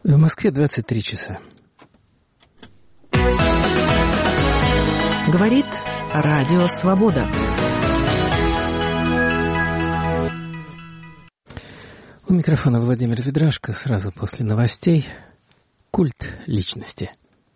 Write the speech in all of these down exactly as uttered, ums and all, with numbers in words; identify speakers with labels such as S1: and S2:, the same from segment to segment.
S1: В Москве двадцать три часа.
S2: Говорит Радио Свобода.
S1: У микрофона Владимир Ведрашко. Сразу после новостей культ личности.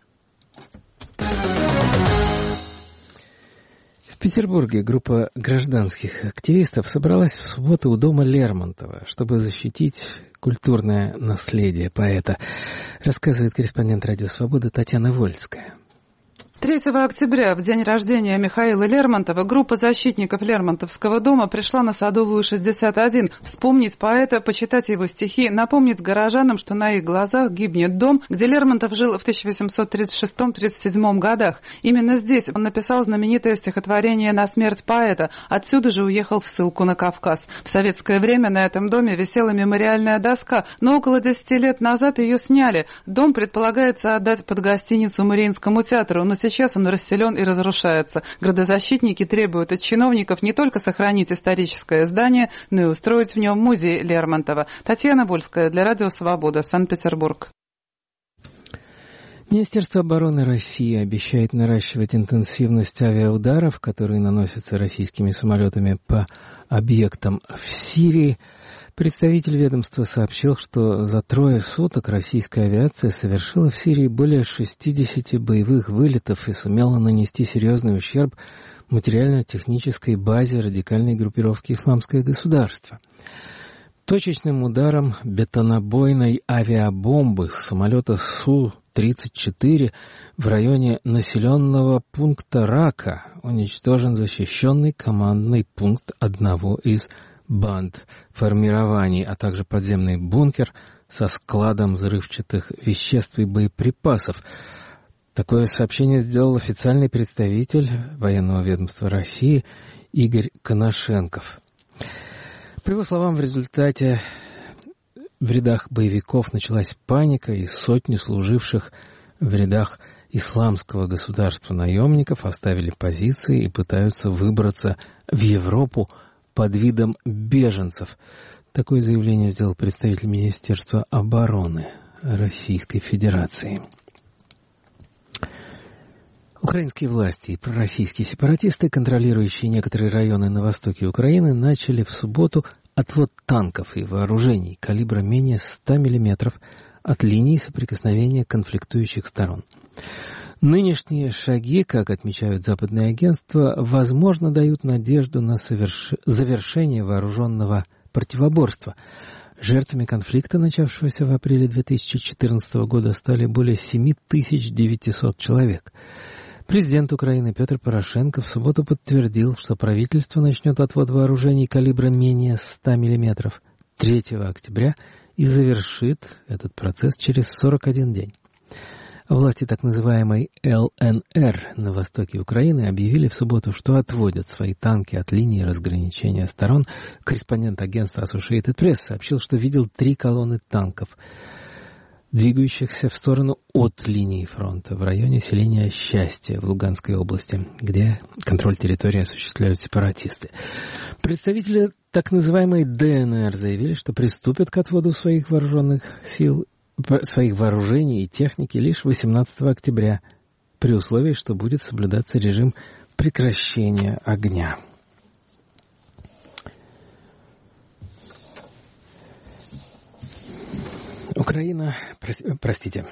S1: В Петербурге группа гражданских активистов собралась в субботу у дома Лермонтова, чтобы защитить культурное наследие поэта, рассказывает корреспондент Радио Свобода Татьяна Вольская.
S3: третьего октября, в день рождения Михаила Лермонтова, группа защитников Лермонтовского дома пришла на Садовую, шестьдесят один, вспомнить поэта, почитать его стихи, напомнить горожанам, что на их глазах гибнет дом, где Лермонтов жил в тысяча восемьсот тридцать шестом — тридцать седьмом годах. Именно здесь он написал знаменитое стихотворение «На смерть поэта», отсюда же уехал в ссылку на Кавказ. В советское время на этом доме висела мемориальная доска, но около десяти лет назад ее сняли. Дом предполагается отдать под гостиницу Мариинскому театру, но сейчас Сейчас он расселен и разрушается. Градозащитники требуют от чиновников не только сохранить историческое здание, но и устроить в нем музей Лермонтова. Татьяна Вольская для Радио Свобода, Санкт-Петербург.
S1: Министерство обороны России обещает наращивать интенсивность авиаударов, которые наносятся российскими самолетами по объектам в Сирии. Представитель ведомства сообщил, что за трое суток российская авиация совершила в Сирии более шестидесяти боевых вылетов и сумела нанести серьезный ущерб материально-технической базе радикальной группировки «Исламское государство». Точечным ударом бетонобойной авиабомбы с самолета Су тридцать четыре в районе населенного пункта Рака уничтожен защищенный командный пункт одного из банд формирований, а также подземный бункер со складом взрывчатых веществ и боеприпасов. Такое сообщение сделал официальный представитель военного ведомства России Игорь Коношенков. По его словам, в результате в рядах боевиков началась паника, и сотни служивших в рядах Исламского государства наемников оставили позиции и пытаются выбраться в Европу под видом беженцев. Такое заявление сделал представитель Министерства обороны Российской Федерации. Украинские власти и пророссийские сепаратисты, контролирующие некоторые районы на востоке Украины, начали в субботу отвод танков и вооружений калибра менее ста миллиметров от линии соприкосновения конфликтующих сторон. Нынешние шаги, как отмечают западные агентства, возможно, дают надежду на соверш... завершение вооруженного противоборства. Жертвами конфликта, начавшегося в апреле две тысячи четырнадцатого года, стали более семь тысяч девятьсот человек. Президент Украины Петр Порошенко в субботу подтвердил, что правительство начнет отвод вооружений калибра менее ста миллиметров третьего октября и завершит этот процесс через сорок один день. Власти так называемой эл эн эр на востоке Украины объявили в субботу, что отводят свои танки от линии разграничения сторон. Корреспондент агентства Associated Press сообщил, что видел три колонны танков, двигающихся в сторону от линии фронта в районе селения Счастье в Луганской области, где контроль территории осуществляют сепаратисты. Представители так называемой дэ эн эр заявили, что приступят к отводу своих вооруженных сил своих вооружений и техники лишь восемнадцатого октября, при условии, что будет соблюдаться режим прекращения огня. Украина, простите,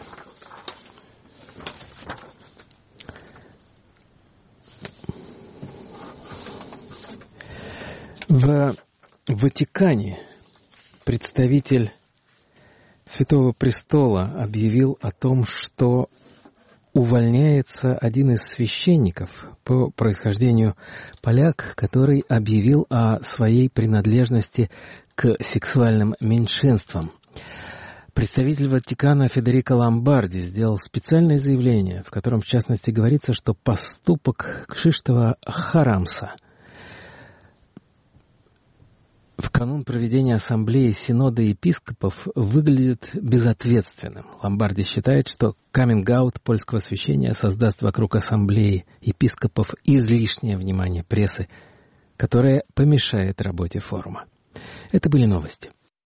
S1: в Ватикане представитель Святого Престола объявил о том, что увольняется один из священников по происхождению поляк, который объявил о своей принадлежности к сексуальным меньшинствам. Представитель Ватикана Федерико Ломбарди сделал специальное заявление, в котором, в частности, говорится, что поступок Кшиштофа Харамса в канун проведения ассамблеи Синода епископов выглядит безответственным. Ломбарди считает, что каминг-аут польского священия создаст вокруг ассамблеи епископов излишнее внимание прессы, которое помешает работе форума. Это были новости.